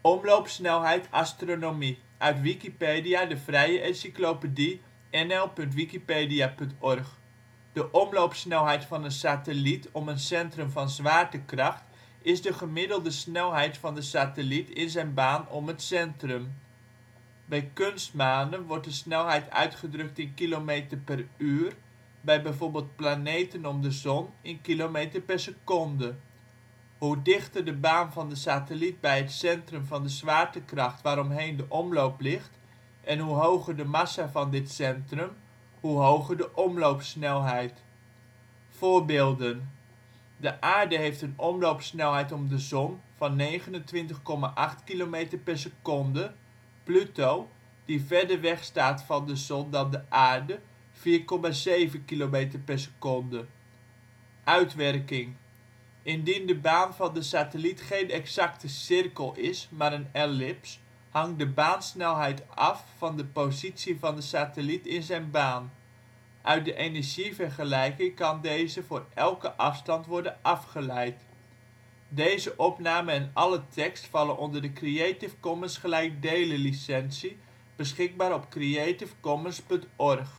Omloopsnelheid astronomie, uit Wikipedia, de vrije encyclopedie. nl.wikipedia.org. De omloopsnelheid van een satelliet om een centrum van zwaartekracht is de gemiddelde snelheid van de satelliet in zijn baan om het centrum. Bij kunstmanen wordt de snelheid uitgedrukt in kilometer per uur, bij bijvoorbeeld planeten om de zon in kilometer per seconde. Hoe dichter de baan van de satelliet bij het centrum van de zwaartekracht waaromheen de omloop ligt en hoe hoger de massa van dit centrum, hoe hoger de omloopsnelheid. Voorbeelden: de aarde heeft een omloopsnelheid om de zon van 29,8 km per seconde. Pluto, die verder weg staat van de zon dan de aarde, 4,7 km per seconde. Uitwerking: indien de baan van de satelliet geen exacte cirkel is, maar een ellips, hangt de baansnelheid af van de positie van de satelliet in zijn baan. Uit de energievergelijking kan deze voor elke afstand worden afgeleid. Deze opname en alle tekst vallen onder de Creative Commons gelijkdelen licentie beschikbaar op creativecommons.org